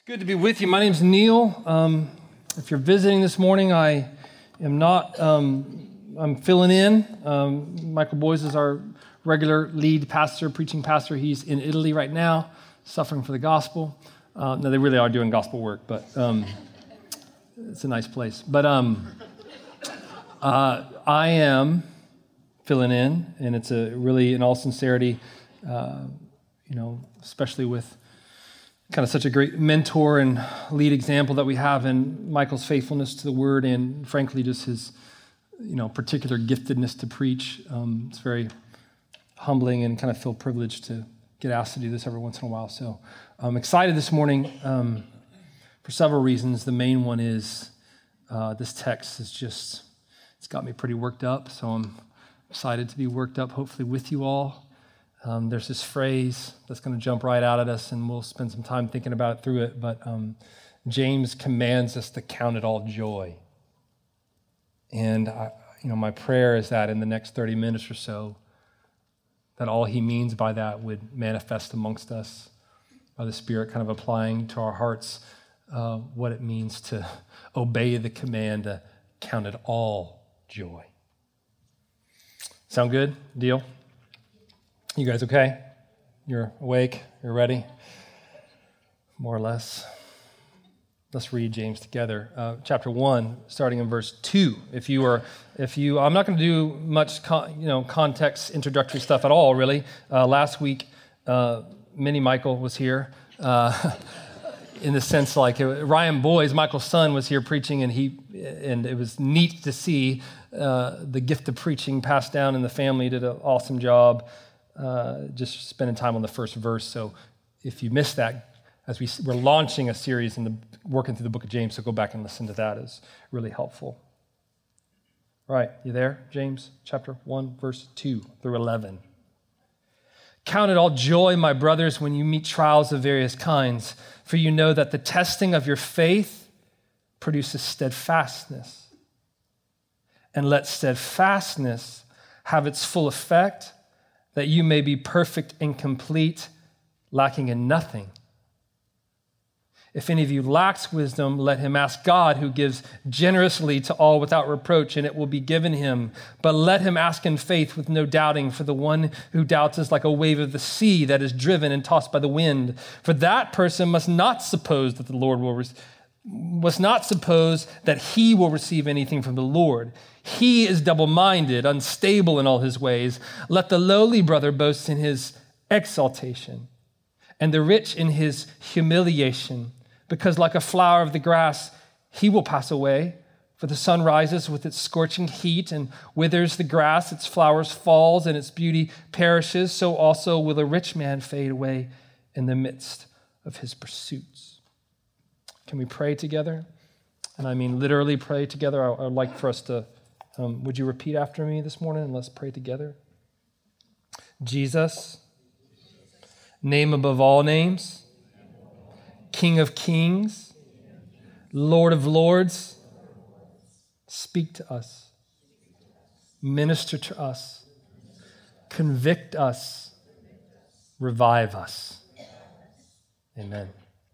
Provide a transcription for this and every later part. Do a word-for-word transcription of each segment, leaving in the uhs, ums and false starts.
Good to be with you. My name's Neil. Um, if you're visiting this morning, I am not, um, I'm filling in. Um, Michael Boyes is our regular lead pastor, preaching pastor. He's in Italy right now, suffering for the gospel. Uh, no, they really are doing gospel work, but um, it's a nice place. But um, uh, I am filling in, and it's a really, in all sincerity, uh, you know, especially with kind of such a great mentor and lead example that we have in Michael's faithfulness to the word and frankly just his, you know, particular giftedness to preach. Um, it's very humbling and kind of feel privileged to get asked to do this every once in a while. So I'm excited this morning um, for several reasons. The main one is uh, this text is just, it's got me pretty worked up. So I'm excited to be worked up, hopefully with you all. Um, there's this phrase that's going to jump right out at us, and we'll spend some time thinking about it through it, but um, James commands us to count it all joy. And, I, you know, my prayer is that in the next thirty minutes or so, that all he means by that would manifest amongst us by the Spirit kind of applying to our hearts uh, what it means to obey the command to count it all joy. Sound good? Deal? You guys okay? You're awake? You're ready? More or less. Let's read James together. Uh, chapter one, starting in verse two. If you are, if you, I'm not going to do much, con, you know, context, introductory stuff at all, really. Uh, last week, uh, Mini Michael was here. Uh, in the sense, like Ryan Boyes, Michael's son, was here preaching, and he, and it was neat to see uh, the gift of preaching passed down in the family. He did an awesome job. Uh, just spending time on the first verse. So if you missed that, as we, we're launching a series in the working through the book of James, so go back and listen to that. It's really helpful. All right, you there? James chapter one, verse two through eleven. Count it all joy, my brothers, when you meet trials of various kinds, for you know that the testing of your faith produces steadfastness. And let steadfastness have its full effect, that you may be perfect and complete, lacking in nothing. If any of you lacks wisdom, let him ask God, who gives generously to all without reproach, and it will be given him. But let him ask in faith with no doubting, for the one who doubts is like a wave of the sea that is driven and tossed by the wind. For that person must not suppose that the Lord will, re- must not suppose that he will receive anything from the Lord. He is double-minded, unstable in all his ways. Let the lowly brother boast in his exaltation, and the rich in his humiliation, because like a flower of the grass, he will pass away. For the sun rises with its scorching heat and withers the grass, its flowers falls, and its beauty perishes. So also will a rich man fade away in the midst of his pursuits. Can we pray together? And I mean literally pray together. I would like for us to Um, would you repeat after me this morning and let's pray together? Jesus, name above all names, King of kings, Lord of lords, speak to us, minister to us, convict us, revive us. Amen.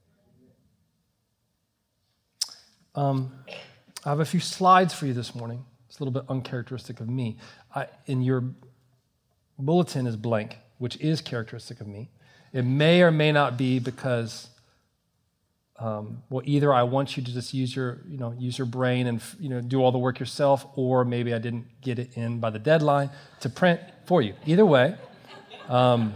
Um, I have a few slides for you this morning. It's a little bit uncharacteristic of me. I, in your bulletin is blank, which is characteristic of me. It may or may not be because, um, well, either I want you to just use your, you know, use your brain and you know do all the work yourself, or maybe I didn't get it in by the deadline to print for you. Either way, um,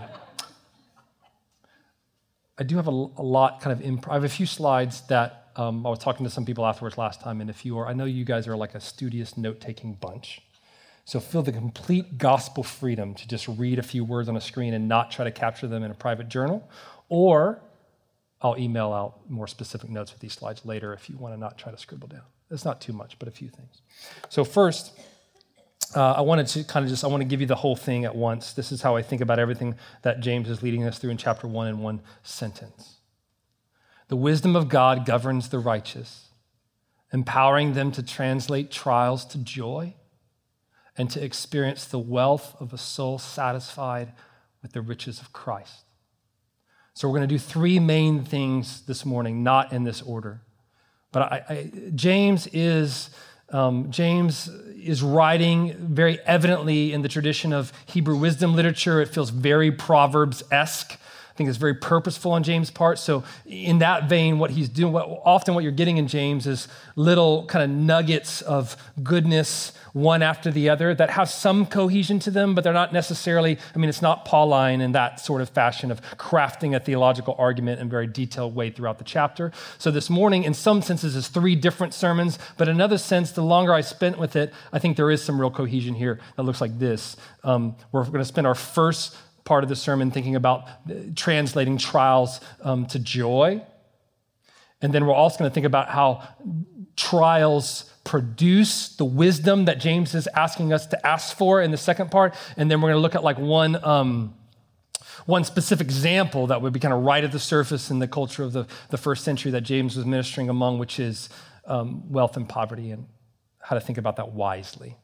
I do have a, a lot kind of. Imp- I have a few slides that. Um, I was talking to some people afterwards last time, and if you are, I know you guys are like a studious note-taking bunch. So feel the complete gospel freedom to just read a few words on a screen and not try to capture them in a private journal. Or I'll email out more specific notes with these slides later if you want to not try to scribble down. It's not too much, but a few things. So first, uh, I wanted to kind of just, I want to give you the whole thing at once. This is how I think about everything that James is leading us through in chapter one in one sentence. The wisdom of God governs the righteous, empowering them to translate trials to joy and to experience the wealth of a soul satisfied with the riches of Christ. So we're going to do three main things this morning, not in this order. But I, I, James is um, James is writing very evidently in the tradition of Hebrew wisdom literature. It feels very Proverbs-esque. I think it's very purposeful on James' part. So in that vein, what he's doing, what, often what you're getting in James is little kind of nuggets of goodness, one after the other, that have some cohesion to them, but they're not necessarily, I mean, it's not Pauline in that sort of fashion of crafting a theological argument in a very detailed way throughout the chapter. So this morning, in some senses, is three different sermons, but in another sense, the longer I spent with it, I think there is some real cohesion here that looks like this. Um, we're going to spend our first part of the sermon thinking about translating trials um, to joy. And then we're also going to think about how trials produce the wisdom that James is asking us to ask for in the second part. And then we're going to look at like one, um, one specific example that would be kind of right at the surface in the culture of the, the first century that James was ministering among, which is um, wealth and poverty and how to think about that wisely.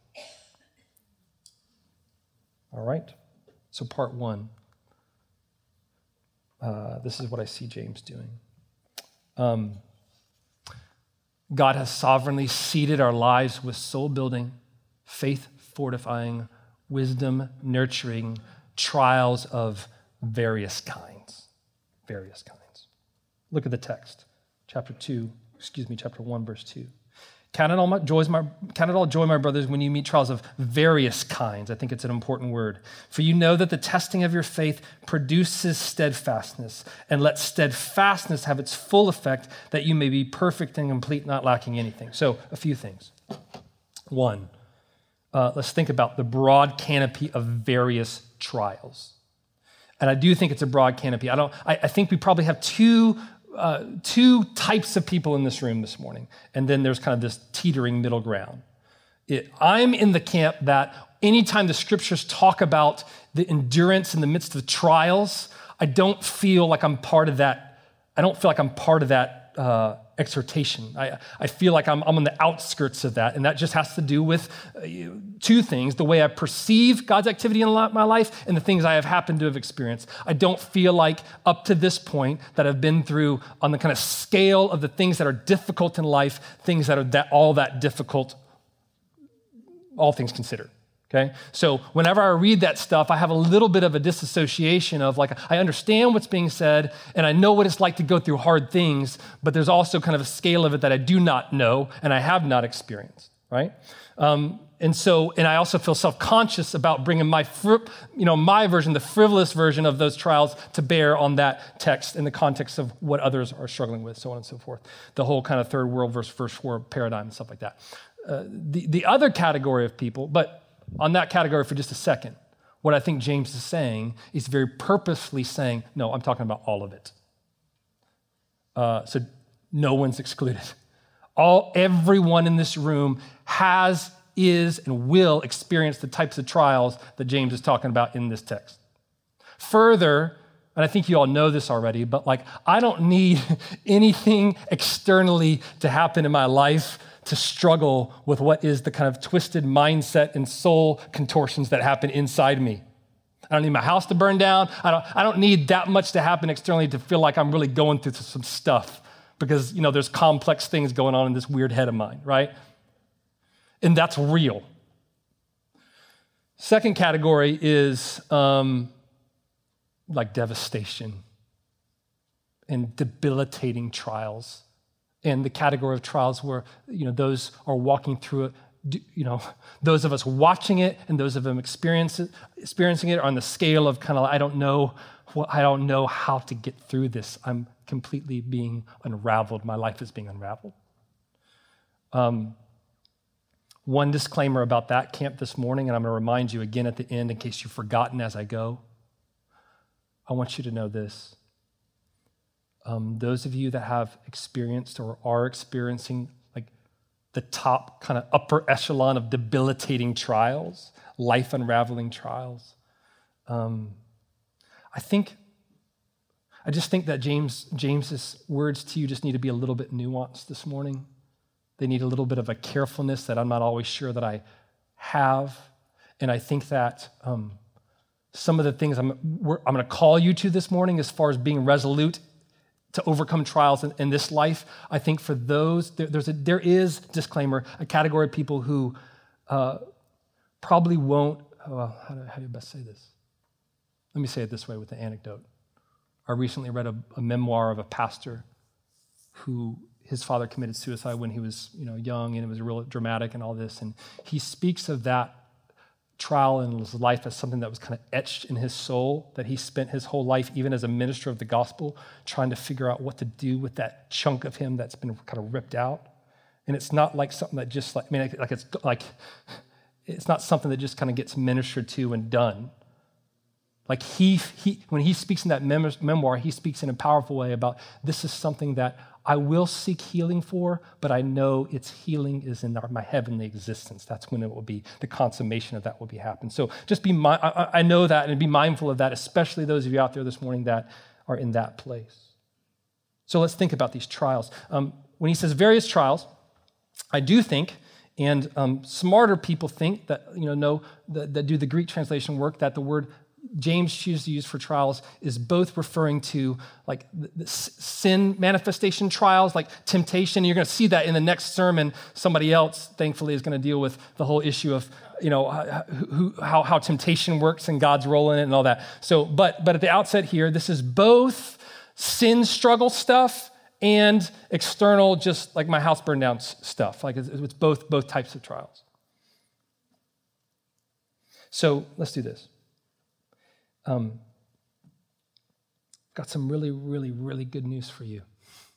All right. So part one, uh, this is what I see James doing. Um, God has sovereignly seeded our lives with soul building, faith fortifying, wisdom nurturing trials of various kinds. Various kinds. Look at the text, chapter two, excuse me, chapter one, verse two. Count it all my joys, my count it all joy, my brothers, when you meet trials of various kinds. I think it's an important word. For you know that the testing of your faith produces steadfastness, and let steadfastness have its full effect, that you may be perfect and complete, not lacking anything. So, a few things. One, uh, let's think about the broad canopy of various trials. And I do think it's a broad canopy. I don't. I, I think we probably have two. Uh, two types of people in this room this morning, and then there's kind of this teetering middle ground. It, I'm in the camp that anytime the scriptures talk about the endurance in the midst of trials, I don't feel like I'm part of that. I don't feel like I'm part of that uh, exhortation. I, I feel like I'm, I'm on the outskirts of that, and that just has to do with uh, two things: the way I perceive God's activity in my life and the things I have happened to have experienced. I don't feel like up to this point that I've been through on the kind of scale of the things that are difficult in life, things that are that all that difficult, all things considered. Okay, so whenever I read that stuff, I have a little bit of a disassociation of like, I understand what's being said, and I know what it's like to go through hard things, but there's also kind of a scale of it that I do not know and I have not experienced, right? Um, and so, and I also feel self-conscious about bringing my, fri- you know, my version, the frivolous version of those trials to bear on that text in the context of what others are struggling with, so on and so forth. The whole kind of third world versus first world paradigm and stuff like that. Uh, the, the other category of people, but on that category for just a second, what I think James is saying is very purposefully saying, no, I'm talking about all of it. Uh, so no one's excluded. All, everyone in this room has, is, and will experience the types of trials that James is talking about in this text. Further, and I think you all know this already, but like, I don't need anything externally to happen in my life to struggle with what is the kind of twisted mindset and soul contortions that happen inside me. I don't need my house to burn down. I don't, I don't need that much to happen externally to feel like I'm really going through some stuff because, you know, there's complex things going on in this weird head of mine, right? And that's real. Second category is um, like devastation and debilitating trials. And the category of trials where, you know, those are walking through it, you know, those of us watching it and those of them experience it, experiencing it are on the scale of kind of, I don't know, well, I don't know how to get through this. I'm completely being unraveled. My life is being unraveled. Um, one disclaimer about that camp this morning, and I'm going to remind you again at the end in case you've forgotten as I go. I want you to know this. Um, those of you that have experienced or are experiencing like the top kind of upper echelon of debilitating trials, life unraveling trials, um, I think, I just think that James James's words to you just need to be a little bit nuanced this morning. They need a little bit of a carefulness that I'm not always sure that I have. And I think that um, some of the things I'm, we're, I'm going to call you to this morning as far as being resolute to overcome trials in, in this life. I think for those, there, there's a, there is, disclaimer, a category of people who uh, probably won't, well, how do, how do you best say this? Let me say it this way with an anecdote. I recently read a, a memoir of a pastor who his father committed suicide when he was, you know, young, and it was real dramatic and all this. And he speaks of that trial in his life as something that was kind of etched in his soul, that he spent his whole life, even as a minister of the gospel, trying to figure out what to do with that chunk of him that's been kind of ripped out. And it's not like something that just like, I mean, like, like it's like, it's not something that just kind of gets ministered to and done. Like he, he when he speaks in that mem- memoir, he speaks in a powerful way about this is something that I will seek healing for, but I know its healing is in our, my heavenly existence. That's when it will be, the consummation of that will be happen. So just be, mi- I, I know that, and be mindful of that, especially those of you out there this morning that are in that place. So let's think about these trials. Um, when he says various trials, I do think, and um, smarter people think that, you know, know that, that do the Greek translation work, that the word James chooses to use for trials is both referring to like the, the sin manifestation trials, like temptation. You're going to see that in the next sermon. Somebody else, thankfully, is going to deal with the whole issue of, you know, who, how, how temptation works and God's role in it and all that. So, but but at the outset here, this is both sin struggle stuff and external, just like my house burned down stuff. Like it's, it's both both types of trials. So let's do this. Um, got some really, really, really good news for you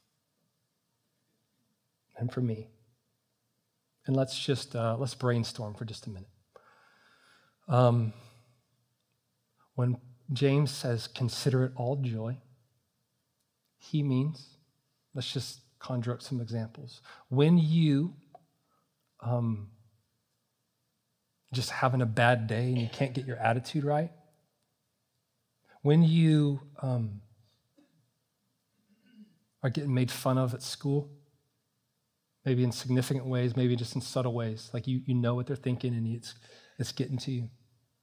and for me. And let's just, uh, let's brainstorm for just a minute. Um, when James says, consider it all joy, he means, let's just conjure up some examples. When you um, just having a bad day and you can't get your attitude right, when you um, are getting made fun of at school, maybe in significant ways, maybe just in subtle ways, like you you know what they're thinking and it's it's getting to you.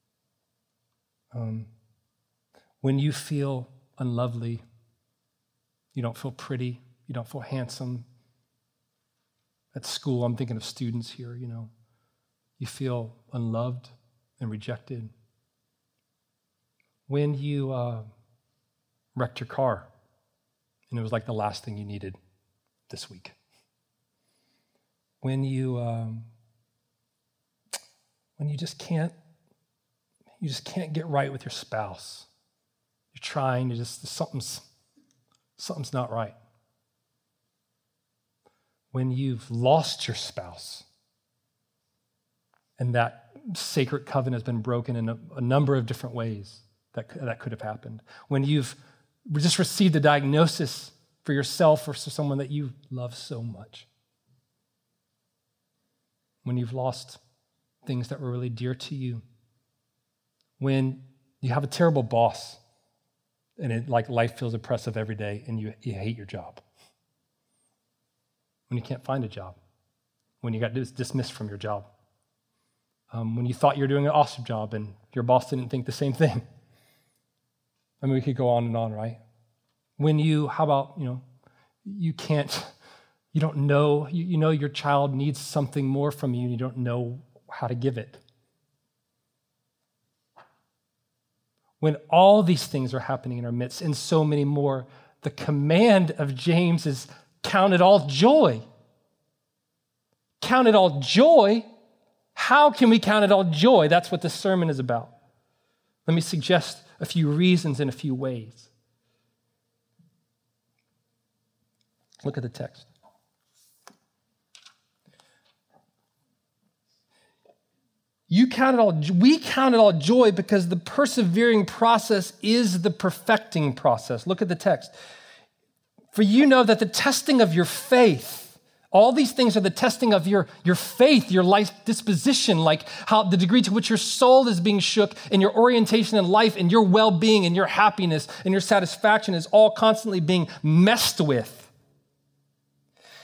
Um, when you feel unlovely, you don't feel pretty, you don't feel handsome. At school, I'm thinking of students here, you know, you feel unloved and rejected. When you uh, wrecked your car and it was like the last thing you needed this week. When you um, when you just can't you just can't get right with your spouse. You're trying to just something's something's not right. When you've lost your spouse and that sacred covenant has been broken in a, a number of different ways. That, that could have happened. When you've just received a diagnosis for yourself or for someone that you love so much. When you've lost things that were really dear to you. When you have a terrible boss and it like life feels oppressive every day and you, you hate your job. When you can't find a job. When you got dismissed from your job. Um, when you thought you were doing an awesome job and your boss didn't think the same thing. I mean, we could go on and on, right? When you, how about, you know, you can't, you don't know, you, you know your child needs something more from you and you don't know how to give it. When all these things are happening in our midst and so many more, the command of James is count it all joy. Count it all joy? How can we count it all joy? That's what this sermon is about. Let me suggest a few reasons in a few ways. Look at the text. You count it all, we count it all joy because the persevering process is the perfecting process. Look at the text. For you know that the testing of your faith, all these things are the testing of your, your faith, your life disposition, like how the degree to which your soul is being shook and your orientation in life and your well-being and your happiness and your satisfaction is all constantly being messed with.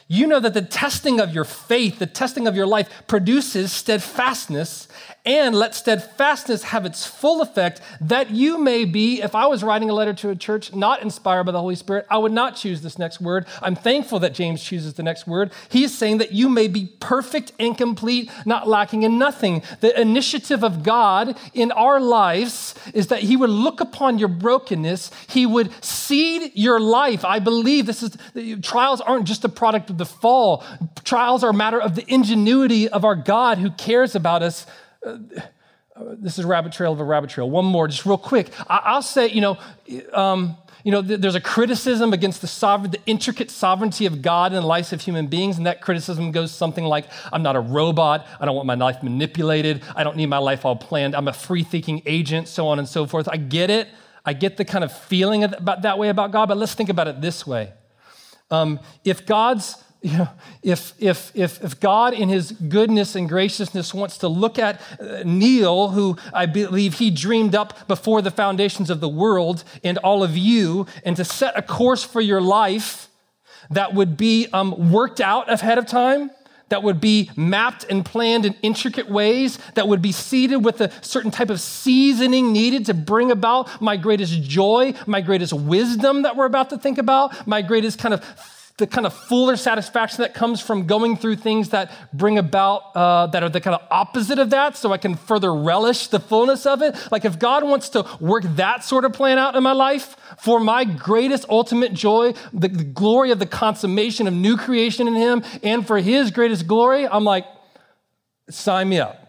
you know that the testing of your faith, the testing of your life produces steadfastness, and let steadfastness have its full effect, that you may be, if I was writing a letter to a church not inspired by the Holy Spirit, I would not choose this next word. I'm thankful that James chooses the next word. He is saying that you may be perfect and complete, not lacking in nothing. The initiative of God in our lives is that he would look upon your brokenness. He would seed your life. I believe this is, trials aren't just a product of the fall. Trials are a matter of the ingenuity of our God who cares about us. Uh, this is a rabbit trail of a rabbit trail. One more, just real quick. I, I'll say, you know, um, you know, th- there's a criticism against the sovereign, the intricate sovereignty of God in the lives of human beings, and that criticism goes something like, I'm not a robot. I don't want my life manipulated. I don't need my life all planned. I'm a free-thinking agent, so on and so forth. I get it. I get the kind of feeling about that way about God, but let's think about it this way. Um, if God's You know, if, if, if, if God in his goodness and graciousness wants to look at uh, Neil, who I believe he dreamed up before the foundations of the world, and all of you, and to set a course for your life that would be um, worked out ahead of time, that would be mapped and planned in intricate ways, that would be seeded with a certain type of seasoning needed to bring about my greatest joy, my greatest wisdom that we're about to think about, my greatest kind of the kind of fuller satisfaction that comes from going through things that bring about, uh, that are the kind of opposite of that, so I can further relish the fullness of it. Like if God wants to work that sort of plan out in my life for my greatest ultimate joy, the, the glory of the consummation of new creation in him, and for his greatest glory, I'm like, sign me up.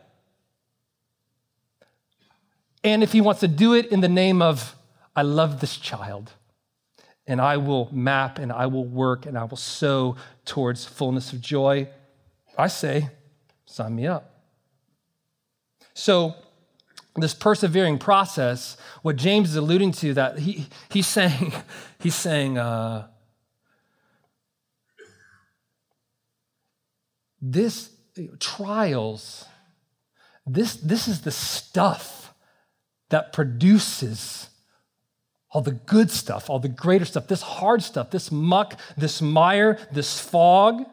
And if he wants to do it in the name of, I love this child, and I will map and I will work and I will sow towards fullness of joy, I say, sign me up. So this persevering process, what James is alluding to, that he he's saying, he's saying, uh, this trials, this, this is the stuff that produces all the good stuff, all the greater stuff, this hard stuff, this muck, this mire, this fog.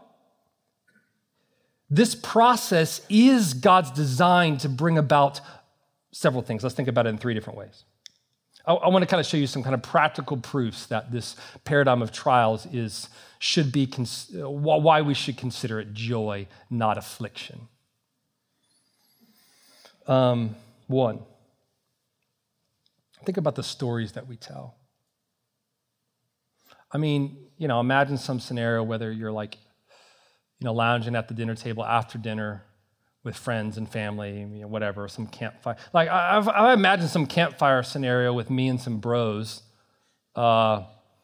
This process is God's design to bring about several things. Let's think about it in three different ways. I, I want to kind of show you some kind of practical proofs that this paradigm of trials is should be cons- why we should consider it joy, not affliction. Um, one. Think about the stories that we tell. I mean, you know, imagine some scenario, whether you're like, you know, lounging at the dinner table after dinner with friends and family, you know, whatever, some campfire. Like, I've, I imagine some campfire scenario with me and some bros uh,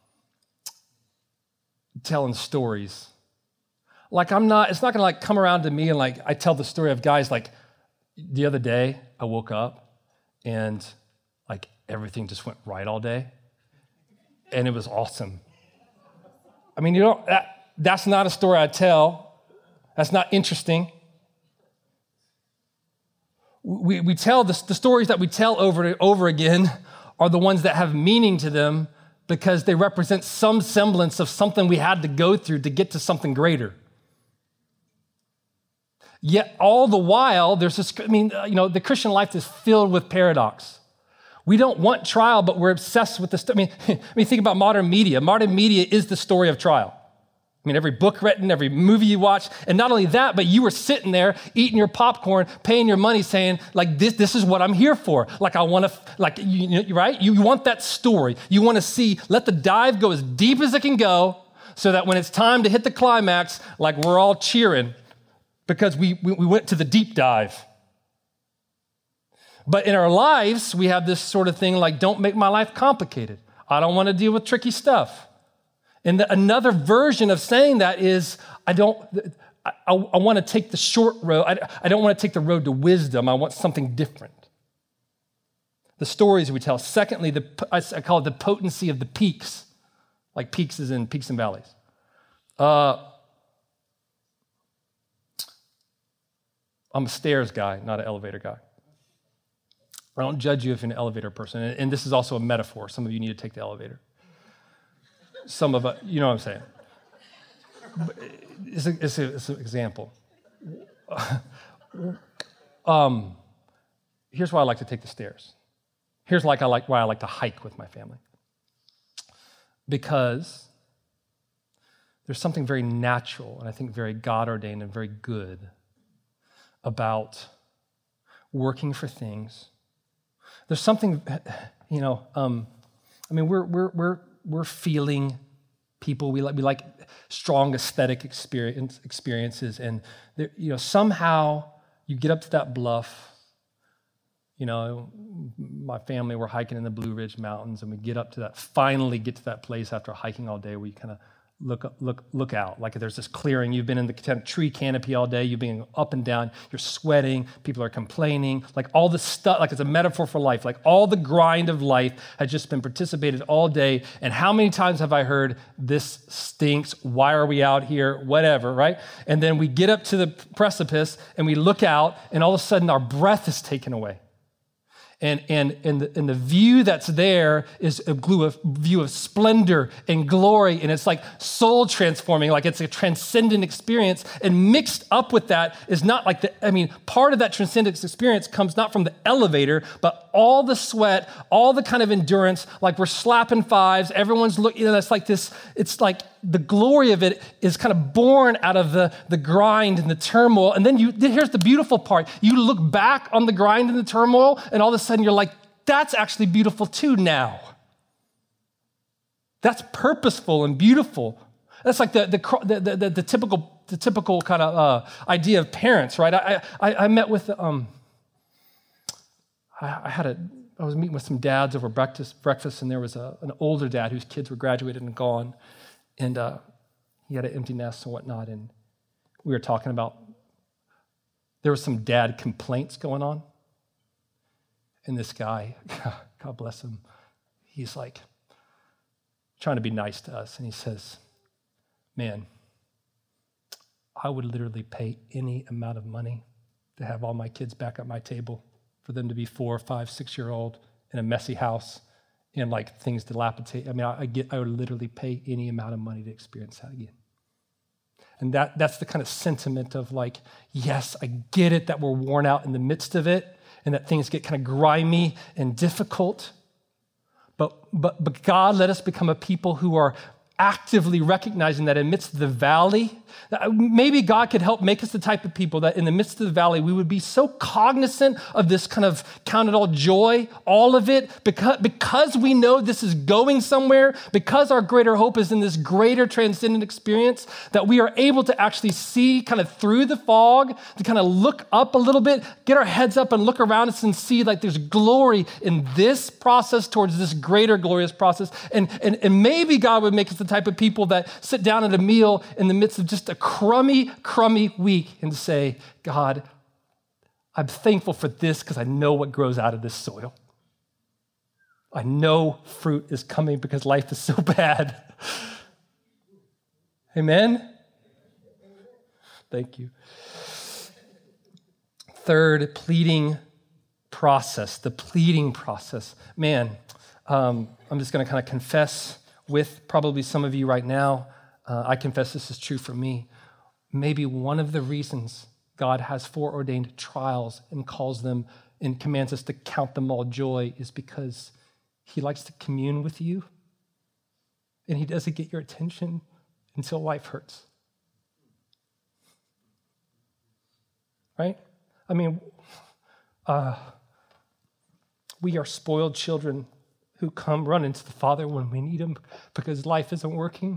telling stories. Like, I'm not, it's not going to like come around to me and like, I tell the story of guys like, the other day I woke up and like, everything just went right all day, and it was awesome. I mean, you know, that, that's not a story I tell. That's not interesting. We, we tell, the, the stories that we tell over and over again are the ones that have meaning to them because they represent some semblance of something we had to go through to get to something greater. Yet all the while, there's this, I mean, you know, the Christian life is filled with paradox. We don't want trial, but we're obsessed with this. I mean, I mean, think about modern media. Modern media is the story of trial. I mean, every book written, every movie you watch, and not only that, but you were sitting there eating your popcorn, paying your money, saying, like, this, this is what I'm here for. Like, I want to, like, you, you, right? You, you want that story. You want to see, let the dive go as deep as it can go, so that when it's time to hit the climax, like, we're all cheering because we, we, we went to the deep dive. But in our lives, we have this sort of thing like, don't make my life complicated. I don't want to deal with tricky stuff. And the, another version of saying that is, I don't, I, I, I want to take the short road. I, I don't want to take the road to wisdom. I want something different. The stories we tell. Secondly, the, I call it the potency of the peaks. Like peaks is in peaks and valleys. Uh, I'm a stairs guy, not an elevator guy. I don't judge you if you're an elevator person. And this is also a metaphor. Some of you need to take the elevator. Some of us, you know what I'm saying. it's, a, it's, a, it's an example. um, here's why I like to take the stairs. Here's like I like why I like to hike with my family. Because there's something very natural and I think very God-ordained and very good about working for things. There's something, you know, um, I mean, we're we're we're we're feeling people. We like we like strong aesthetic experience experiences, and there, you know, somehow you get up to that bluff. You know, my family, we're hiking in the Blue Ridge Mountains, and we get up to that. Finally, get to that place after hiking all day, where you kind of look up, look look out. Like there's this clearing. You've been in the tree canopy all day. You've been up and down. You're sweating. People are complaining. Like all the stuff. Like it's a metaphor for life. Like all the grind of life has just been participated all day. And how many times have I heard this stinks? Why are we out here? Whatever, right? And then we get up to the precipice and we look out, and all of a sudden our breath is taken away. And, and, and, the, and the view that's there is a view of splendor and glory, and it's like soul transforming, like it's a transcendent experience. And mixed up with that is not like the, I mean, part of that transcendent experience comes not from the elevator, but all the sweat, all the kind of endurance, like we're slapping fives, everyone's looking, you know, it's like this, it's like the glory of it is kind of born out of the, the grind and the turmoil. And then you, here's the beautiful part. You look back on the grind and the turmoil, and all of a sudden you're like, that's actually beautiful too now. That's purposeful and beautiful. That's like the the the, the, the typical the typical kind of uh, idea of parents, right? I I, I met with um. I, I had a I was meeting with some dads over breakfast breakfast, and there was a, an older dad whose kids were graduated and gone, and uh, he had an empty nest and whatnot, and we were talking about there was some dad complaints going on. And this guy, God bless him, he's like trying to be nice to us. And he says, man, I would literally pay any amount of money to have all my kids back at my table, for them to be four, five, six-year-old in a messy house and like things dilapidate. I mean, I, I get, I would literally pay any amount of money to experience that again. And that that's the kind of sentiment of like, yes, I get it that we're worn out in the midst of it, and that things get kind of grimy and difficult. But, but, but God, let us become a people who are actively recognizing that amidst the valley, maybe God could help make us the type of people that in the midst of the valley, we would be so cognizant of this kind of count it all joy, all of it, because, because we know this is going somewhere, because our greater hope is in this greater transcendent experience, that we are able to actually see kind of through the fog, to kind of look up a little bit, get our heads up and look around us and see like there's glory in this process towards this greater glorious process. And, and, and maybe God would make us the type of people that sit down at a meal in the midst of just a crummy, crummy week and say, God, I'm thankful for this because I know what grows out of this soil. I know fruit is coming because life is so bad. Amen? Thank you. Third, pleading process, the pleading process. Man, um, I'm just going to kind of confess with probably some of you right now. Uh, I confess this is true for me. Maybe one of the reasons God has foreordained trials and calls them and commands us to count them all joy is because he likes to commune with you, and he doesn't get your attention until life hurts. Right? I mean, uh, we are spoiled children who come run into the Father when we need him because life isn't working.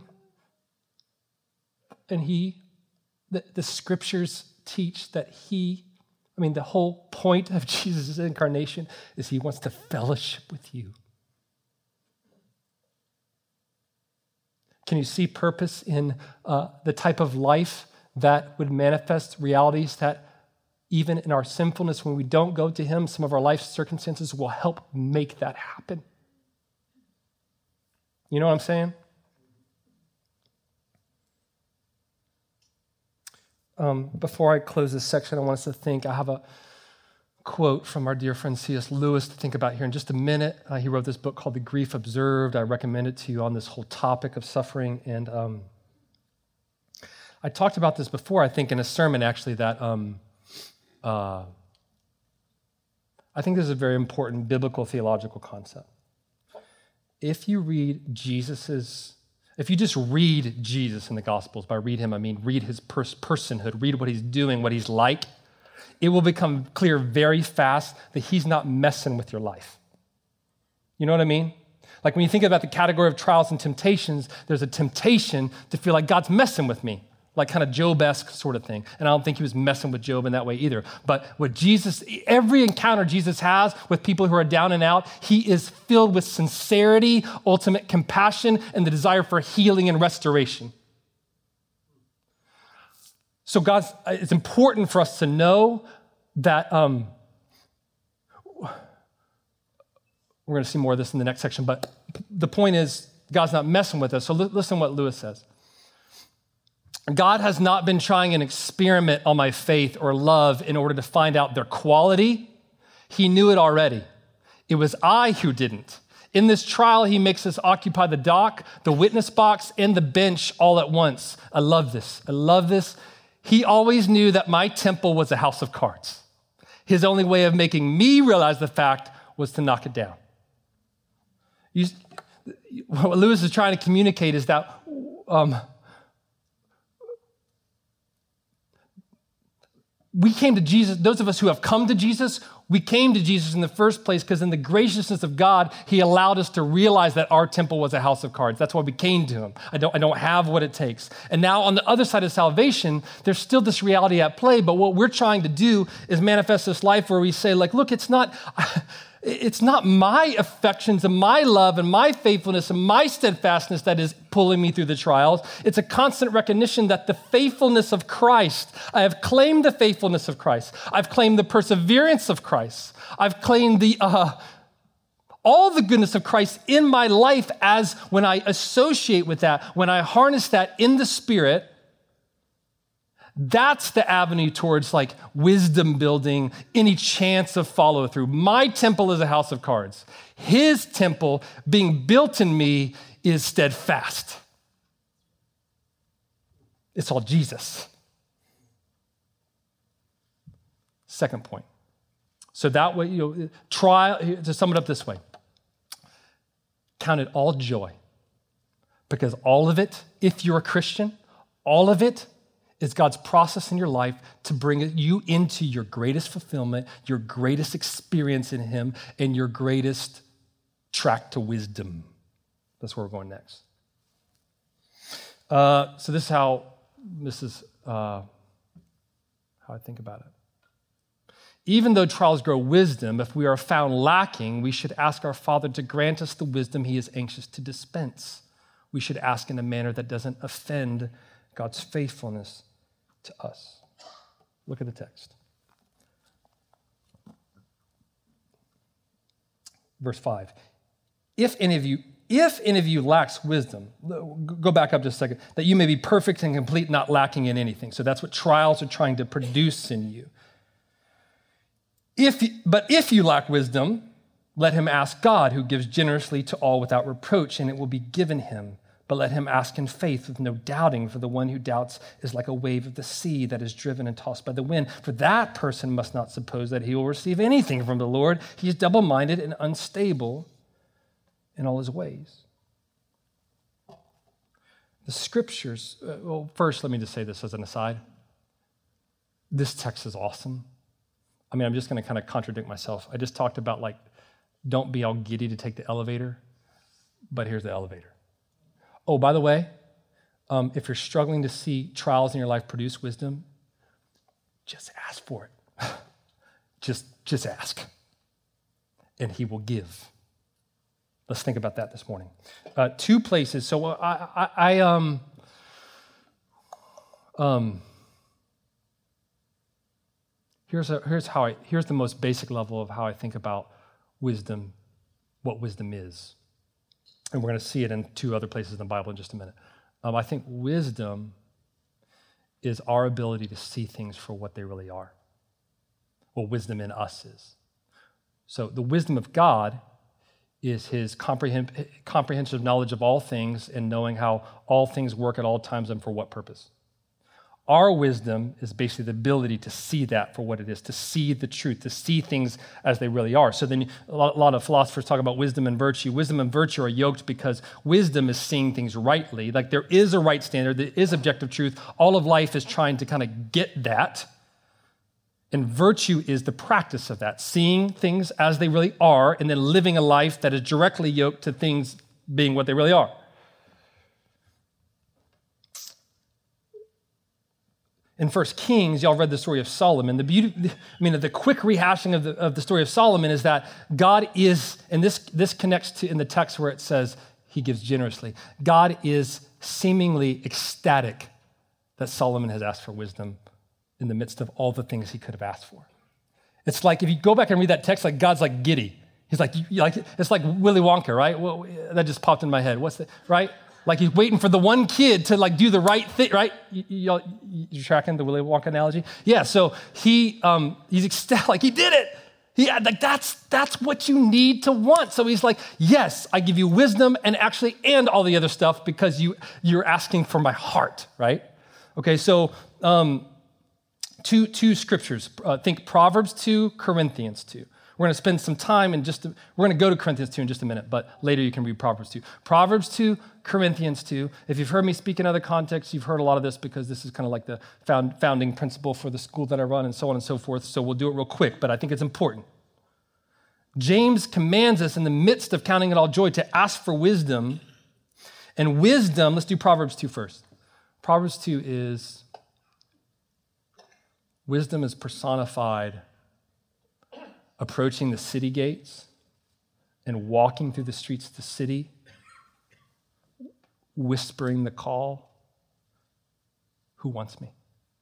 And he, the, the scriptures teach that he, I mean, the whole point of Jesus' incarnation is he wants to fellowship with you. Can you see purpose in uh, the type of life that would manifest realities that even in our sinfulness, when we don't go to him, some of our life circumstances will help make that happen? You know what I'm saying? Um, before I close this section, I want us to think. I have a quote from our dear friend C S Lewis to think about here in just a minute. Uh, he wrote this book called The Grief Observed. I recommend it to you on this whole topic of suffering. And um, I talked about this before, I think, in a sermon, actually, that um, uh, I think this is a very important biblical theological concept. If you read Jesus's, if you just read Jesus in the Gospels, by read him, I mean read his pers- personhood, read what he's doing, what he's like, it will become clear very fast that he's not messing with your life. You know what I mean? Like when you think about the category of trials and temptations, there's a temptation to feel like God's messing with me, like kind of Job-esque sort of thing. And I don't think he was messing with Job in that way either. But what Jesus, every encounter Jesus has with people who are down and out, he is filled with sincerity, ultimate compassion, and the desire for healing and restoration. So God's, it's important for us to know that, um, we're going to see more of this in the next section, but the point is God's not messing with us. So li- listen to what Lewis says. God has not been trying an experiment on my faith or love in order to find out their quality. He knew it already. It was I who didn't. In this trial, he makes us occupy the dock, the witness box, and the bench all at once. I love this. I love this. He always knew that my temple was a house of cards. His only way of making me realize the fact was to knock it down. You, what Lewis is trying to communicate is that um, we came to Jesus, those of us who have come to Jesus, we came to Jesus in the first place because in the graciousness of God, he allowed us to realize that our temple was a house of cards. That's why we came to him. I don't, I don't have what it takes. And now on the other side of salvation, there's still this reality at play, but what we're trying to do is manifest this life where we say, like, look, it's not... It's not my affections and my love and my faithfulness and my steadfastness that is pulling me through the trials. It's a constant recognition that the faithfulness of Christ, I have claimed the faithfulness of Christ. I've claimed the perseverance of Christ. I've claimed the uh, all the goodness of Christ in my life as when I associate with that, when I harness that in the Spirit. That's the avenue towards like wisdom building, any chance of follow through. My temple is a house of cards. His temple being built in me is steadfast. It's all Jesus. Second point. So that way, you know, try to sum it up this way. Count it all joy. Because all of it, if you're a Christian, all of it is God's process in your life to bring you into your greatest fulfillment, your greatest experience in him, and your greatest track to wisdom. That's where we're going next. Uh, so this is how, this is uh, how I think about it. Even though trials grow wisdom, if we are found lacking, we should ask our Father to grant us the wisdom he is anxious to dispense. We should ask in a manner that doesn't offend God's faithfulness to us. Look at the text. Verse five. If any of you, if any of you lacks wisdom, go back up just a second, that you may be perfect and complete, not lacking in anything. So that's what trials are trying to produce in you. If, but if you lack wisdom, let him ask God, who gives generously to all without reproach, and it will be given him. But let him ask in faith with no doubting, for the one who doubts is like a wave of the sea that is driven and tossed by the wind. For that person must not suppose that he will receive anything from the Lord. He is double-minded and unstable in all his ways. The scriptures, uh, well, first, let me just say this as an aside. This text is awesome. I mean, I'm just going to kind of contradict myself. I just talked about, like, don't be all giddy to take the elevator, but here's the elevator. Oh, by the way, um, if you're struggling to see trials in your life produce wisdom, just ask for it. just, just ask, and he will give. Let's think about that this morning. Uh, two places. So I, I, I um, um, here's a, here's how I here's the most basic level of how I think about wisdom, what wisdom is. And we're going to see it in two other places in the Bible in just a minute. Um, I think wisdom is our ability to see things for what they really are. What wisdom in us is. So the wisdom of God is his comprehend, comprehensive knowledge of all things and knowing how all things work at all times and for what purpose. Our wisdom is basically the ability to see that for what it is, to see the truth, to see things as they really are. So then a lot, a lot of philosophers talk about wisdom and virtue. Wisdom and virtue are yoked because wisdom is seeing things rightly. Like there is a right standard, there is objective truth. All of life is trying to kind of get that. And virtue is the practice of that, seeing things as they really are and then living a life that is directly yoked to things being what they really are. In First Kings, y'all read the story of Solomon. The beauty, I mean, the quick rehashing of the, of the story of Solomon is that God is, and this, this connects to in the text where it says he gives generously. God is seemingly ecstatic that Solomon has asked for wisdom in the midst of all the things he could have asked for. It's like, if you go back and read that text, like God's like giddy. He's like, you, like it's like Willy Wonka, right? Well, that just popped in my head. What's that, right? Like he's waiting for the one kid to like do the right thing, right? You, you, you're tracking the Willy Wonka analogy? Yeah, so he um, he's ecstatic, like he did it. He had, like that's that's what you need to want. So he's like, yes, I give you wisdom and actually and all the other stuff because you you're asking for my heart, right? Okay, so um, two two scriptures. Uh, think Proverbs two, Corinthians two. We're going to spend some time in just, a, we're going to go to Corinthians two in just a minute, but later you can read Proverbs two. Proverbs two, Corinthians two. If you've heard me speak in other contexts, you've heard a lot of this because this is kind of like the found, founding principle for the school that I run and so on and so forth. So we'll do it real quick, but I think it's important. James commands us in the midst of counting it all joy to ask for wisdom. And wisdom, let's do Proverbs two first. Proverbs two is, wisdom is personified approaching the city gates and walking through the streets of the city, whispering the call, who wants me?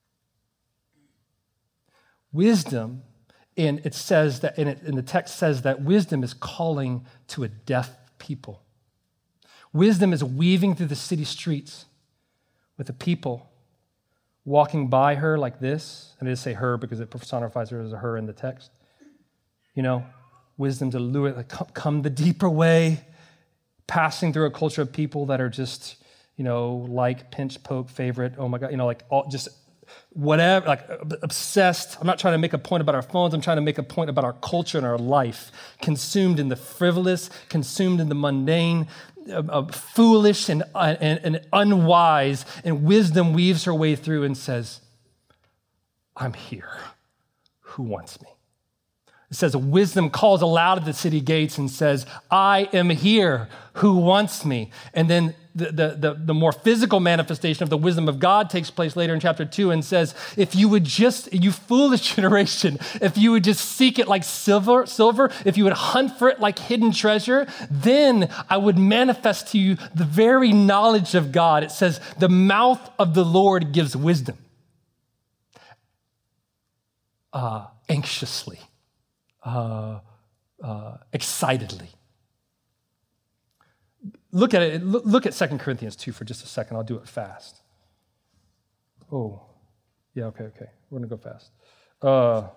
Wisdom, and it says that, and, it, and the text says that wisdom is calling to a deaf people. Wisdom is weaving through the city streets with the people walking by her like this, and I just say her because it personifies her as a her in the text. You know, wisdom to lure, like come, come the deeper way, passing through a culture of people that are just, you know, like pinch, poke, favorite, oh my God, you know, like all just whatever, like obsessed. I'm not trying to make a point about our phones. I'm trying to make a point about our culture and our life, consumed in the frivolous, consumed in the mundane, uh, uh, foolish and, uh, and, and unwise. And wisdom weaves her way through and says, I'm here. Who wants me? It says, wisdom calls aloud at the city gates and says, I am here. Who wants me? And then the, the, the, the more physical manifestation of the wisdom of God takes place later in chapter two and says, if you would just, you foolish generation, if you would just seek it like silver, silver, if you would hunt for it like hidden treasure, then I would manifest to you the very knowledge of God. It says, the mouth of the Lord gives wisdom. Uh, anxiously. Uh, uh, excitedly. Look at it. Look at Second Corinthians two for just a second. I'll do it fast. Oh, yeah, okay, okay. We're going to go fast. Uh,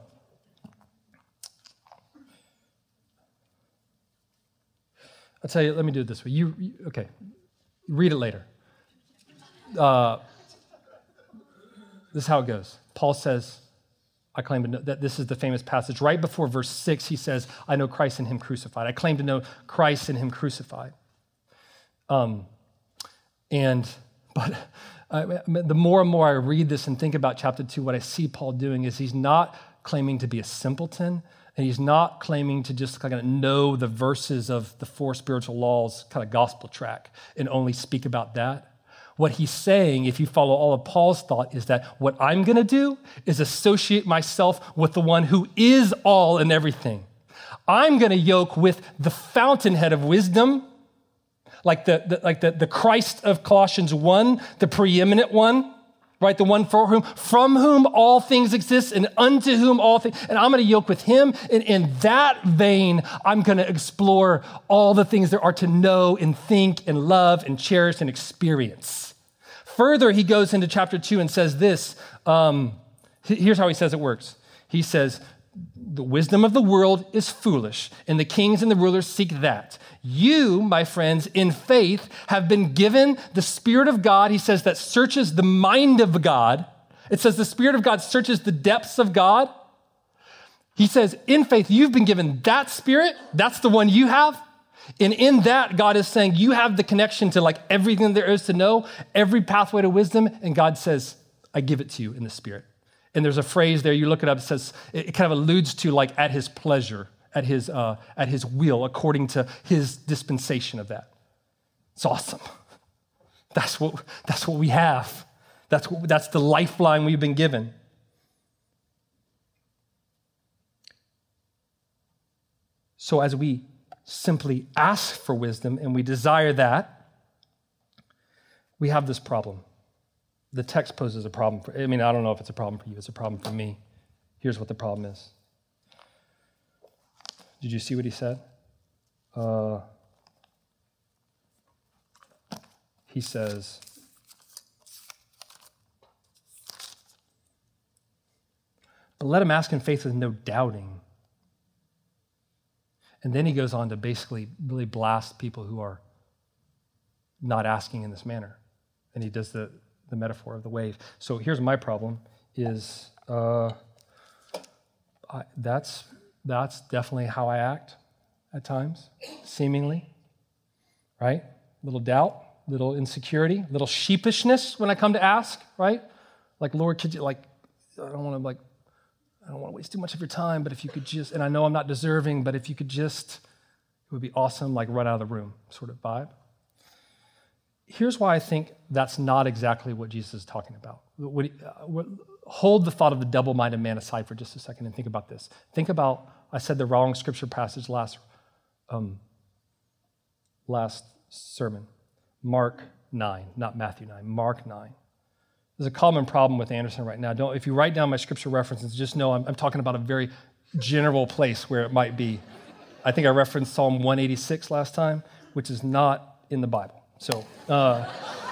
I'll tell you, let me do it this way. You, you okay, read it later. Uh, this is how it goes. Paul says, I claim to know that this is the famous passage. Right before verse six, he says, I know Christ and him crucified. I claim to know Christ and him crucified. Um, and, but uh, the more and more I read this and think about chapter two, what I see Paul doing is he's not claiming to be a simpleton, and he's not claiming to just kind of know the verses of the four spiritual laws kind of gospel track and only speak about that. What he's saying, if you follow all of Paul's thought, is that what I'm going to do is associate myself with the one who is all and everything. I'm going to yoke with the fountainhead of wisdom, like the, the like the, the Christ of Colossians one, the preeminent one, right? The one for whom, from whom all things exist and unto whom all things, and I'm going to yoke with him. And in that vein, I'm going to explore all the things there are to know and think and love and cherish and experience. Further, he goes into chapter two and says this. Um, here's how he says it works. He says, the wisdom of the world is foolish, and the kings and the rulers seek that. You, my friends, in faith have been given the Spirit of God, he says, that searches the mind of God, It says the Spirit of God searches the depths of God. He says, in faith, you've been given that Spirit. That's the one you have. And in that, God is saying, you have the connection to like everything there is to know, every pathway to wisdom. And God says, I give it to you in the Spirit. And there's a phrase there, you look it up, it says, it kind of alludes to like at his pleasure, at his, uh, at his will, according to his dispensation of that. It's awesome. That's what, that's what we have. That's, what, that's the lifeline we've been given. So as we simply ask for wisdom and we desire that, we have this problem. The text poses a problem. For, I mean, I don't know if it's a problem for you. It's a problem for me. Here's what the problem is. Did you see what he said? Uh, he says, but let him ask in faith with no doubting. And then he goes on to basically really blast people who are not asking in this manner. And he does the, the metaphor of the wave. So here's my problem is uh, I, that's, that's definitely how I act at times, seemingly, right? Little doubt, little insecurity, little sheepishness when I come to ask, right? Like, Lord, could you, like, I don't want to, like, I don't want to waste too much of your time, but if you could just, and I know I'm not deserving, but if you could just, it would be awesome, like run out of the room sort of vibe. Here's why I think that's not exactly what Jesus is talking about. What he, uh, what, hold the thought of the double-minded man aside for just a second and think about this. Think about, I said the wrong scripture passage last, um, last sermon. Mark nine, not Matthew nine, Mark nine. There's a common problem with Anderson right now. Don't, if you write down my scripture references, just know I'm, I'm talking about a very general place where it might be. I think I referenced Psalm one eighty-six last time, which is not in the Bible. So uh,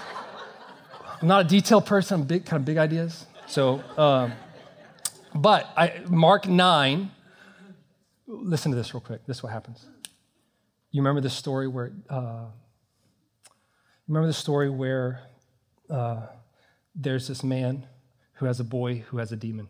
I'm not a detailed person. I'm big, kind of big ideas. So, um, but I, Mark nine, listen to this real quick. This is what happens. You remember the story where, uh, remember the story where, uh, there's this man who has a boy who has a demon.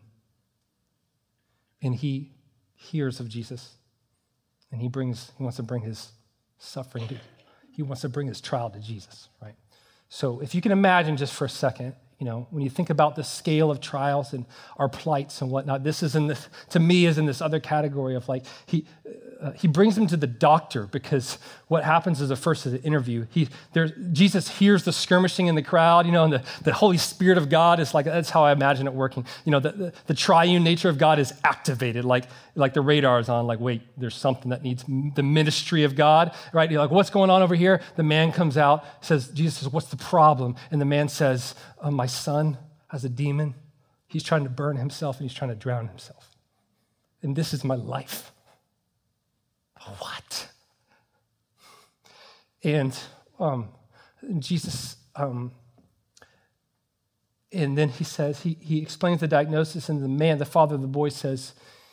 And he hears of Jesus. And he brings, he wants to bring his suffering to, he wants to bring his trial to Jesus, right? So if you can imagine just for a second, you know, when you think about the scale of trials and our plights and whatnot, this is in this, to me, is in this other category of like, he uh, he brings him to the doctor because what happens is the first of the interview, he there Jesus hears the skirmishing in the crowd, you know, and the, the Holy Spirit of God is like, that's how I imagine it working. You know, the, the, the triune nature of God is activated, like, like the radar is on, like, wait, there's something that needs the ministry of God, right? You're like, what's going on over here? The man comes out, says, Jesus says, what's the problem? And the man says, oh, my son has a demon. He's trying to burn himself and he's trying to drown himself. And this is my life. What? And um, Jesus, um, and then he says, he, he explains the diagnosis, and the man, the father of the boy says,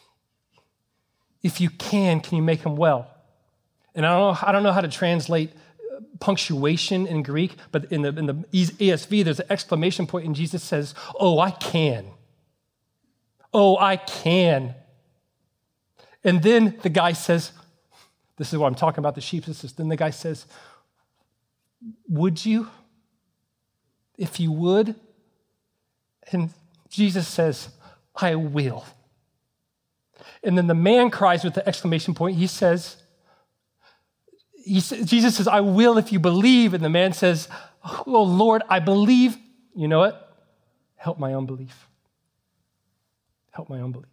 if you can, can you make him well? And I don't know, I don't know how to translate punctuation in Greek, but in the, in the E S V, there's an exclamation point, and Jesus says, oh, I can. Oh, I can. And then the guy says, this is what I'm talking about, the sheep's. Then the guy says, would you? If you would? And Jesus says, I will. And then the man cries with the exclamation point. He says, he says, Jesus says, I will if you believe. And the man says, oh, Lord, I believe. You know what? Help my unbelief. Help my unbelief.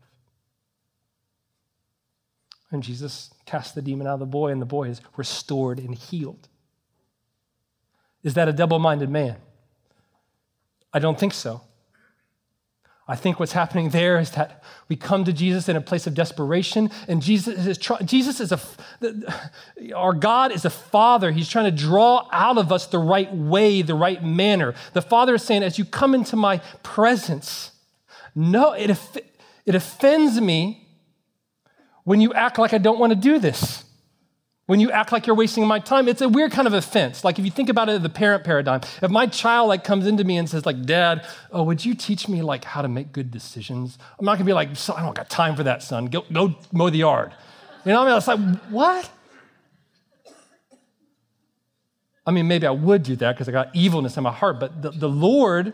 And Jesus cast the demon out of the boy, and the boy is restored and healed. Is that a double-minded man? I don't think so. I think what's happening there is that we come to Jesus in a place of desperation, and Jesus is try- Jesus is a our God is a father. He's trying to draw out of us the right way, the right manner. The Father is saying, as you come into my presence, no, it it offends me when you act like I don't want to do this. When you act like you're wasting my time, it's a weird kind of offense. Like if you think about it in the parent paradigm, if my child like comes into me and says like, Dad, oh, would you teach me like how to make good decisions? I'm not gonna be like, so I don't got time for that, son. Go, go mow the yard. You know what I mean? It's like, what? I mean, maybe I would do that because I got evilness in my heart, but the, the Lord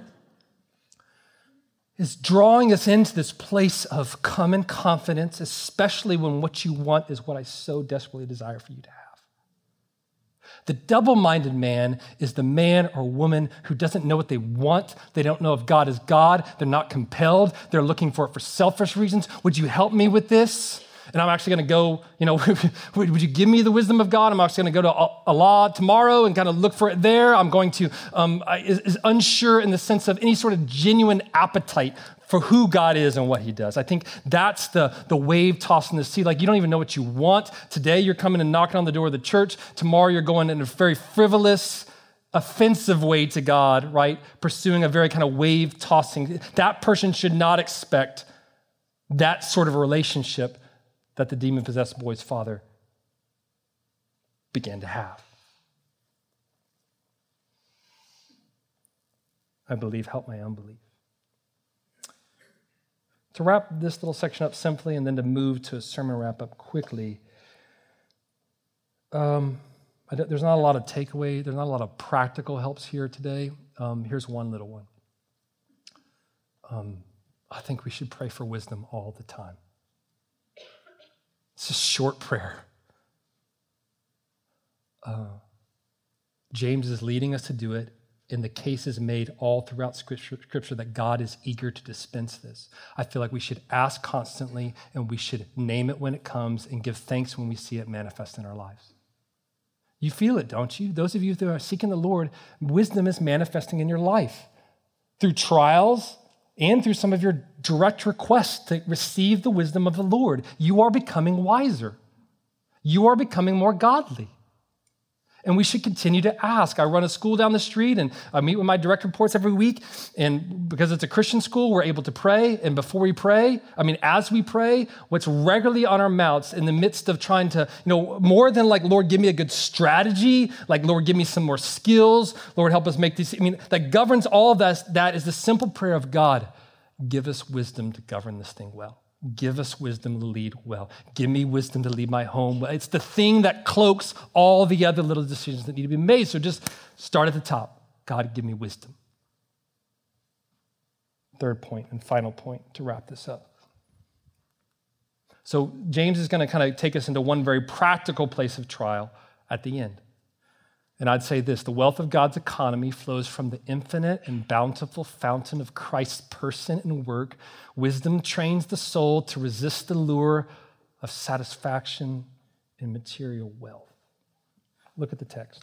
is drawing us into this place of common confidence, especially when what you want is what I so desperately desire for you to have. The double-minded man is the man or woman who doesn't know what they want. They don't know if God is God. They're not compelled. They're looking for it for selfish reasons. Would you help me with this? And I'm actually going to go, you know, would you give me the wisdom of God? I'm actually going to go to Allah tomorrow and kind of look for it there. I'm going to, um, is, is unsure in the sense of any sort of genuine appetite for who God is and what he does. I think that's the, the wave tossing the sea. Like you don't even know what you want. Today you're coming and knocking on the door of the church. Tomorrow you're going in a very frivolous, offensive way to God, right? Pursuing a very kind of wave tossing. That person should not expect that sort of relationship that the demon-possessed boy's father began to have. I believe, help my unbelief. To wrap this little section up simply and then to move to a sermon wrap-up quickly, um, I there's not a lot of takeaway, there's not a lot of practical helps here today. Um, here's one little one. Um, I think we should pray for wisdom all the time. It's a short prayer. Uh, James is leading us to do it, and the case is made all throughout scripture, scripture that God is eager to dispense this. I feel like we should ask constantly, and we should name it when it comes and give thanks when we see it manifest in our lives. You feel it, don't you? Those of you that are seeking the Lord, wisdom is manifesting in your life through trials, and through some of your direct requests to receive the wisdom of the Lord. You are becoming wiser. You are becoming more godly. And we should continue to ask. I run a school down the street and I meet with my direct reports every week. And because it's a Christian school, we're able to pray. And before we pray, I mean, as we pray, what's regularly on our mouths in the midst of trying to, you know, more than like, Lord, give me a good strategy, like, Lord, give me some more skills, Lord, help us make these, I mean, that governs all of that, that is the simple prayer of God, give us wisdom to govern this thing well. Give us wisdom to lead well. Give me wisdom to lead my home well. It's the thing that cloaks all the other little decisions that need to be made. So just start at the top. God, give me wisdom. Third point and final point to wrap this up. So James is going to kind of take us into one very practical place of trial at the end. And I'd say this, the wealth of God's economy flows from the infinite and bountiful fountain of Christ's person and work. Wisdom trains the soul to resist the lure of satisfaction and material wealth. Look at the text.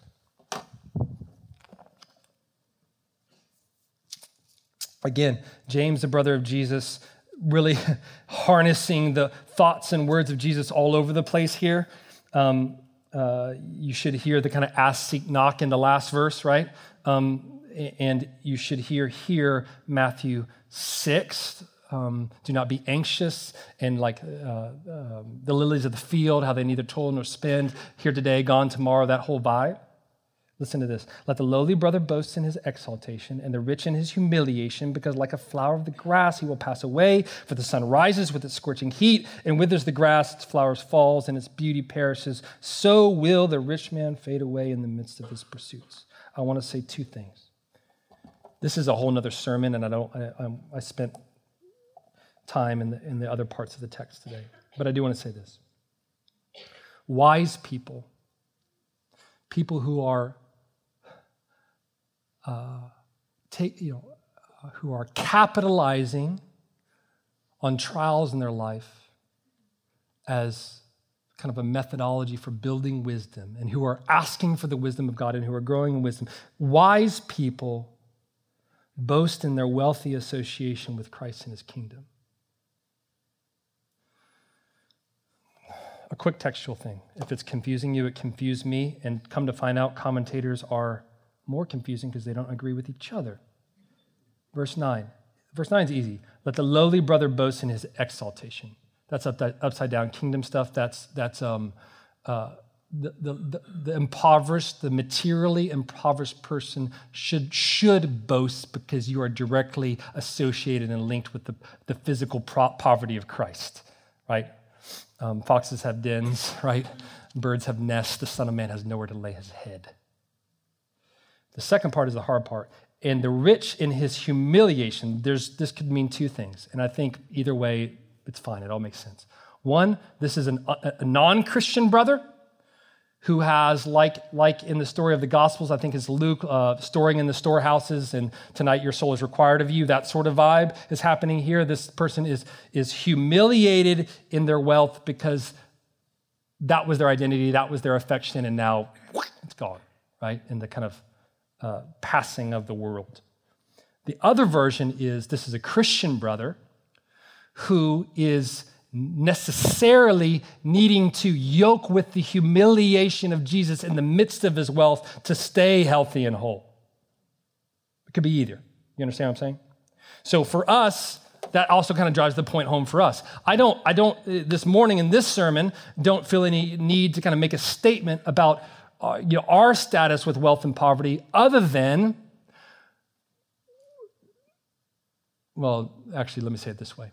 Again, James, the brother of Jesus, really harnessing the thoughts and words of Jesus all over the place here. Um, Uh, you should hear the kind of ask, seek, knock in the last verse, right? Um, and you should hear here Matthew six, um, do not be anxious, and like uh, uh, the lilies of the field, how they neither toil nor spend, here today, gone tomorrow, that whole vibe. Listen to this. Let the lowly brother boast in his exaltation and the rich in his humiliation, because like a flower of the grass, he will pass away. For the sun rises with its scorching heat and withers the grass, its flowers falls and its beauty perishes. So will the rich man fade away in the midst of his pursuits. I want to say two things. This is a whole nother sermon, and I don't. I, I spent time in the, in the other parts of the text today, but I do want to say this. Wise people, people who are Uh, take, you know, uh, who are capitalizing on trials in their life as kind of a methodology for building wisdom, and who are asking for the wisdom of God and who are growing in wisdom. Wise people boast in their wealthy association with Christ and his kingdom. A quick textual thing. If it's confusing you, it confused me, and come to find out, commentators are more confusing because they don't agree with each other. Verse nine. Verse nine is easy. Let the lowly brother boast in his exaltation. That's up, that upside down kingdom stuff. That's that's um, uh, the, the, the, the impoverished, the materially impoverished person should, should boast because you are directly associated and linked with the, the physical pro- poverty of Christ, right? Um, foxes have dens, right? Birds have nests. The Son of Man has nowhere to lay his head. The second part is the hard part. And the rich in his humiliation, there's this could mean two things. And I think either way, it's fine. It all makes sense. One, this is an, a, a non-Christian brother who has, like, like in the story of the Gospels, I think it's Luke, uh, storing in the storehouses, and tonight your soul is required of you. That sort of vibe is happening here. This person is, is humiliated in their wealth because that was their identity, that was their affection, and now it's gone, right? In the kind of uh, passing of the world. The other version is this is a Christian brother who is necessarily needing to yoke with the humiliation of Jesus in the midst of his wealth to stay healthy and whole. It could be either. You understand what I'm saying? So for us, that also kind of drives the point home for us. I don't, I don't, this morning in this sermon, don't feel any need to kind of make a statement about uh, you know, our status with wealth and poverty other than, well, actually, let me say it this way.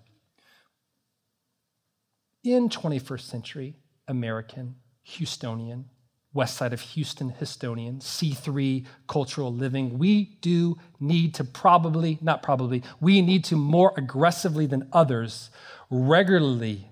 In twenty-first century American, Houstonian, west side of Houston, Houstonian, C three cultural living, we do need to probably, not probably, we need to more aggressively than others regularly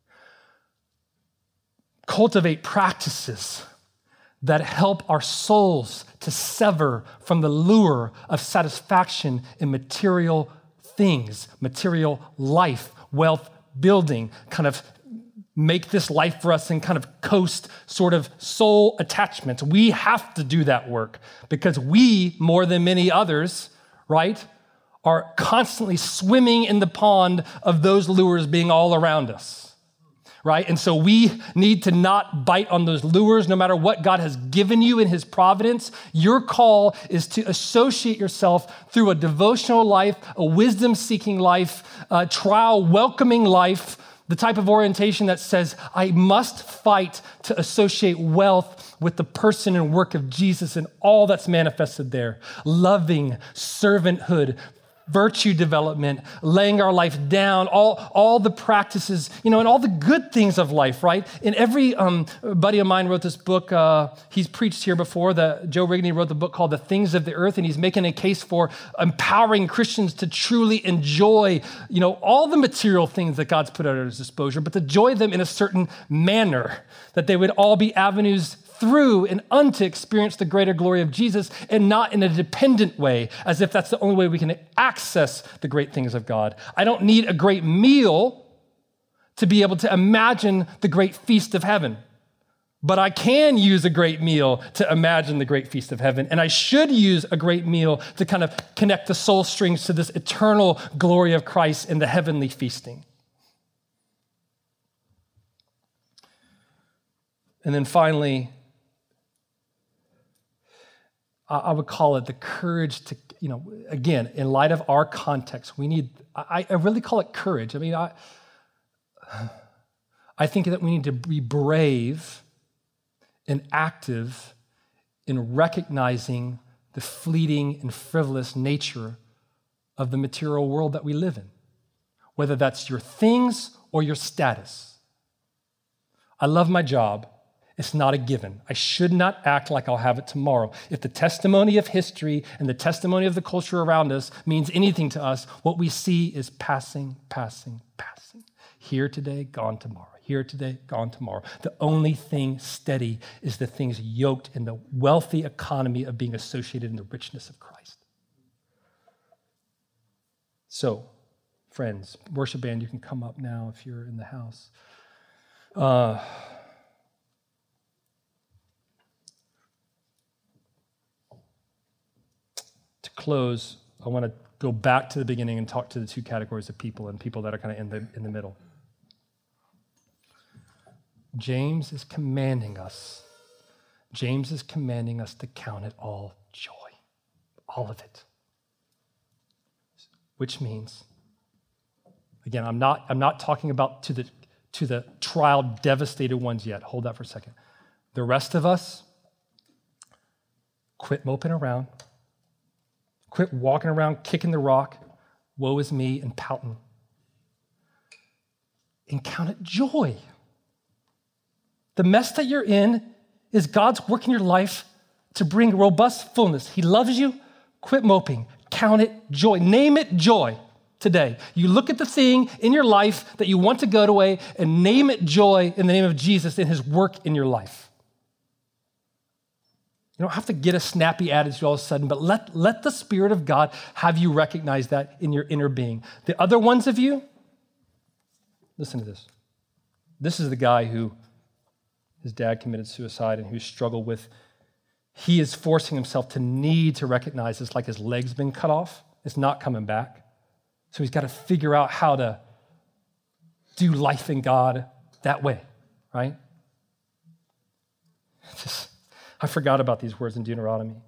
cultivate practices that help our souls to sever from the lure of satisfaction in material things, material life, wealth building, kind of make this life for us and kind of coast sort of soul attachments. We have to do that work because we, more than many others, right, are constantly swimming in the pond of those lures being all around us, right? And so we need to not bite on those lures no matter what God has given you in his providence. Your call is to associate yourself through a devotional life, a wisdom-seeking life, a trial-welcoming life, the type of orientation that says, I must fight to associate wealth with the person and work of Jesus and all that's manifested there. Loving, servanthood, virtue development, laying our life down, all, all the practices, you know, and all the good things of life, right? And every um, buddy of mine wrote this book. Uh, he's preached here before. The, Joe Rigney wrote the book called The Things of the Earth, and he's making a case for empowering Christians to truly enjoy, you know, all the material things that God's put at our disposal, but to enjoy them in a certain manner, that they would all be avenues through and unto experience the greater glory of Jesus and not in a dependent way, as if that's the only way we can access the great things of God. I don't need a great meal to be able to imagine the great feast of heaven, but I can use a great meal to imagine the great feast of heaven, and I should use a great meal to kind of connect the soul strings to this eternal glory of Christ in the heavenly feasting. And then finally, I would call it the courage to, you know, again, in light of our context, we need, I, I really call it courage. I mean, I, I think that we need to be brave and active in recognizing the fleeting and frivolous nature of the material world that we live in, whether that's your things or your status. I love my job. It's not a given. I should not act like I'll have it tomorrow. If the testimony of history and the testimony of the culture around us means anything to us, what we see is passing, passing, passing. Here today, gone tomorrow. Here today, gone tomorrow. The only thing steady is the things yoked in the wealthy economy of being associated in the richness of Christ. So, friends, worship band, you can come up now if you're in the house. Uh, To close, I want to go back to the beginning and talk to the two categories of people and people that are kind of in the in the middle. James is commanding us. James is commanding us to count it all joy, all of it. Which means, again, I'm not I'm not talking about to the to the trial devastated ones yet. Hold that for a second. The rest of us, quit moping around. Quit walking around, kicking the rock, woe is me, and pouting. And count it joy. The mess that you're in is God's work in your life to bring robust fullness. He loves you. Quit moping. Count it joy. Name it joy today. You look at the thing in your life that you want to go away and name it joy in the name of Jesus and his work in your life. You don't have to get a snappy attitude all of a sudden, but let, let the Spirit of God have you recognize that in your inner being. The other ones of you, listen to this. This is the guy who his dad committed suicide and who struggled with, he is forcing himself to need to recognize it's like his leg's been cut off. It's not coming back. So he's got to figure out how to do life in God that way, right? Just, I forgot about these words in Deuteronomy.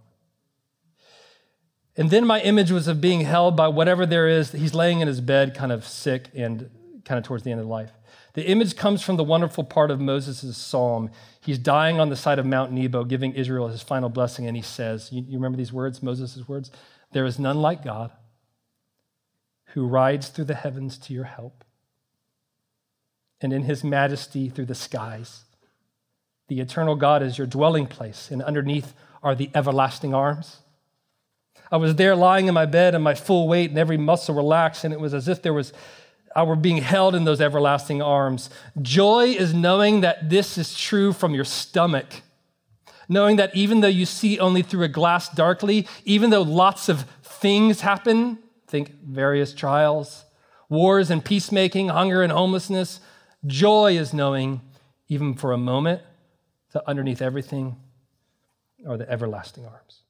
And then my image was of being held by whatever there is. He's laying in his bed, kind of sick and kind of towards the end of life. The image comes from the wonderful part of Moses' psalm. He's dying on the side of Mount Nebo, giving Israel his final blessing, and he says, you, you remember these words, Moses' words? There is none like God who rides through the heavens to your help, and in his majesty through the skies. The eternal God is your dwelling place, and underneath are the everlasting arms. I was there lying in my bed and my full weight and every muscle relaxed, and it was as if there was I were being held in those everlasting arms. Joy is knowing that this is true from your stomach, knowing that even though you see only through a glass darkly, even though lots of things happen, think various trials, wars and peacemaking, hunger and homelessness, joy is knowing, even for a moment, that underneath everything are the everlasting arms.